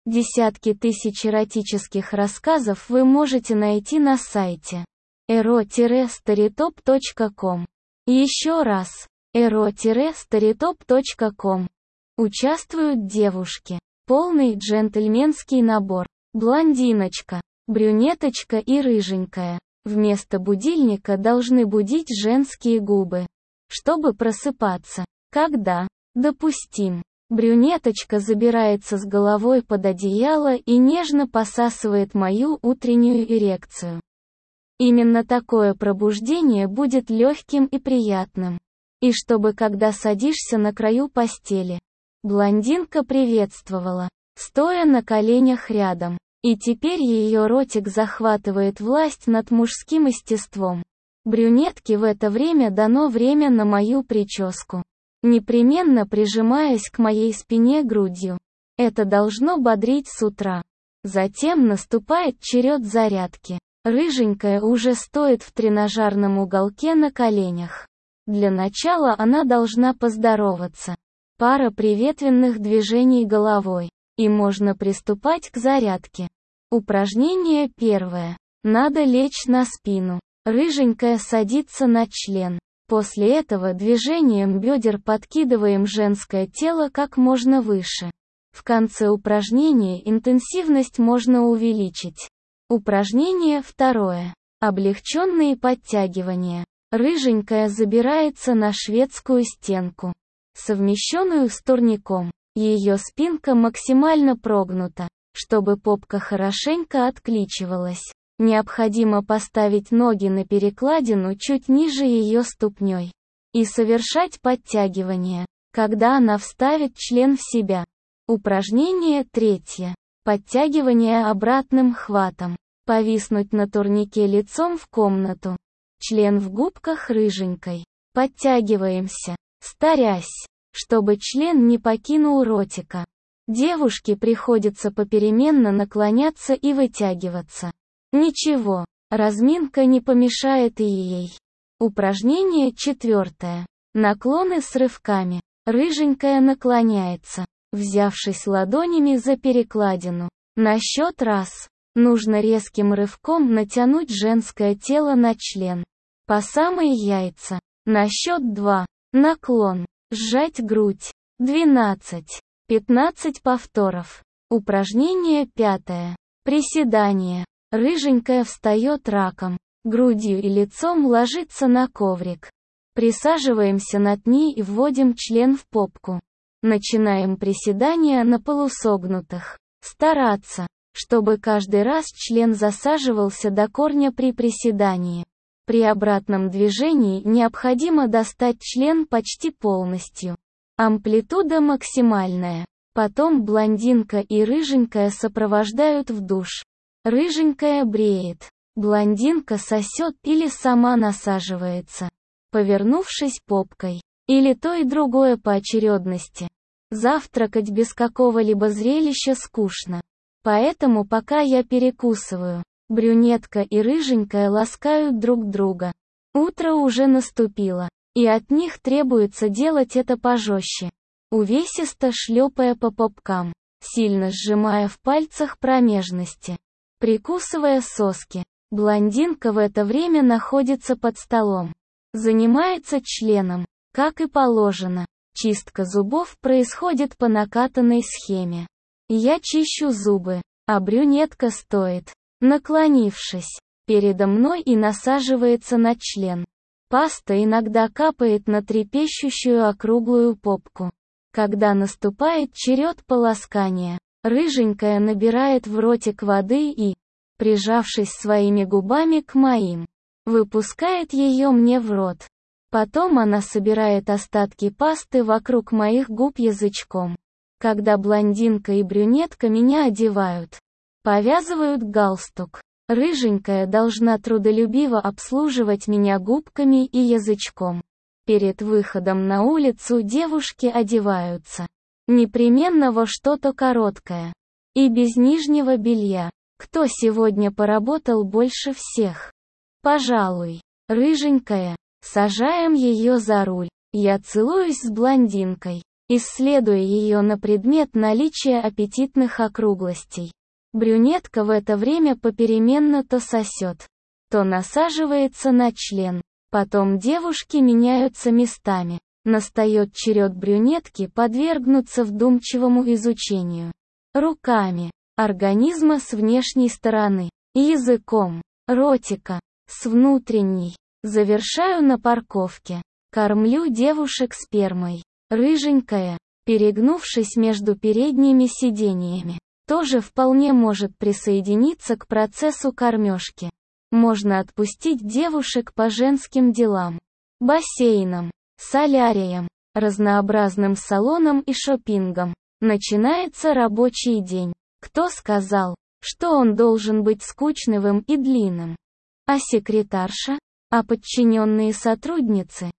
Десятки тысяч эротических рассказов вы можете найти на сайте ero-storytop.com. Еще раз, ero-storytop.com. Участвуют девушки. Полный джентльменский набор. Блондиночка, брюнеточка и рыженькая. Вместо будильника должны будить женские губы. Чтобы просыпаться. Когда? Допустим. Брюнеточка забирается с головой под одеяло и нежно посасывает мою утреннюю эрекцию. Именно такое пробуждение будет легким и приятным. И чтобы когда садишься на краю постели. Блондинка приветствовала, стоя на коленях рядом. И теперь ее ротик захватывает власть над мужским естеством. Брюнетке в это время дано время на мою прическу. Непременно прижимаясь к моей спине грудью. Это должно бодрить с утра. Затем наступает черед зарядки. Рыженькая уже стоит в тренажерном уголке на коленях. Для начала она должна поздороваться. Пара приветственных движений головой. И можно приступать к зарядке. Упражнение первое. Надо лечь на спину. Рыженькая садится на член. После этого движением бедер подкидываем женское тело как можно выше. В конце упражнения интенсивность можно увеличить. Упражнение второе. Облегченные подтягивания. Рыженькая забирается на шведскую стенку, совмещенную с турником. Ее спинка максимально прогнута. Чтобы попка хорошенько откличивалась, необходимо поставить ноги на перекладину чуть ниже ее ступней и совершать подтягивания, когда она вставит член в себя. Упражнение третье. Подтягивание обратным хватом. Повиснуть на турнике лицом в комнату. Член в губках рыженькой. Подтягиваемся, старясь, чтобы член не покинул ротика. Девушке приходится попеременно наклоняться и вытягиваться. Ничего, разминка не помешает и ей. Упражнение четвертое. Наклоны с рывками. Рыженькая наклоняется, взявшись ладонями за перекладину. На счет раз. Нужно резким рывком натянуть женское тело на член. По самые яйца. На счет 2. Наклон. Сжать грудь. 12-15 повторов. Упражнение пятое. Приседание. Рыженькая встает раком. Грудью и лицом ложится на коврик. Присаживаемся над ней и вводим член в попку. Начинаем приседания на полусогнутых. Стараться, чтобы каждый раз член засаживался до корня при приседании. При обратном движении необходимо достать член почти полностью. Амплитуда максимальная. Потом блондинка и рыженькая сопровождают в душ. Рыженькая бреет. Блондинка сосет или сама насаживается, повернувшись попкой. Или то и другое по очередности. Завтракать без какого-либо зрелища скучно. Поэтому пока я перекусываю, брюнетка и рыженькая ласкают друг друга. Утро уже наступило, и от них требуется делать это пожестче. Увесисто шлепая по попкам, сильно сжимая в пальцах промежности, прикусывая соски. Блондинка в это время находится под столом. Занимается членом, как и положено. Чистка зубов происходит по накатанной схеме. Я чищу зубы, а брюнетка стоит, наклонившись, передо мной и насаживается на член. Паста иногда капает на трепещущую округлую попку. Когда наступает черед полоскания, рыженькая набирает в ротик воды и, прижавшись своими губами к моим, выпускает ее мне в рот. Потом она собирает остатки пасты вокруг моих губ язычком. Когда блондинка и брюнетка меня одевают, повязывают галстук, рыженькая должна трудолюбиво обслуживать меня губками и язычком. Перед выходом на улицу девушки одеваются непременно во что-то короткое и без нижнего белья. Кто сегодня поработал больше всех? Пожалуй, рыженькая. Сажаем ее за руль. Я целуюсь с блондинкой. исследуя ее на предмет наличия аппетитных округлостей. Брюнетка в это время попеременно то сосет, то насаживается на член. Потом девушки меняются местами. Настает черед брюнетки подвергнуться вдумчивому изучению руками организма с внешней стороны, языком, ротика, с внутренней. Завершаю на парковке. Кормлю девушек спермой. Рыженькая, перегнувшись между передними сиденьями, тоже вполне может присоединиться к процессу кормежки. Можно отпустить девушек по женским делам, бассейнам, соляриям, разнообразным салонам и шопингам. Начинается рабочий день. Кто сказал, что он должен быть скучным и длинным? А секретарша? А подчиненные сотрудницы?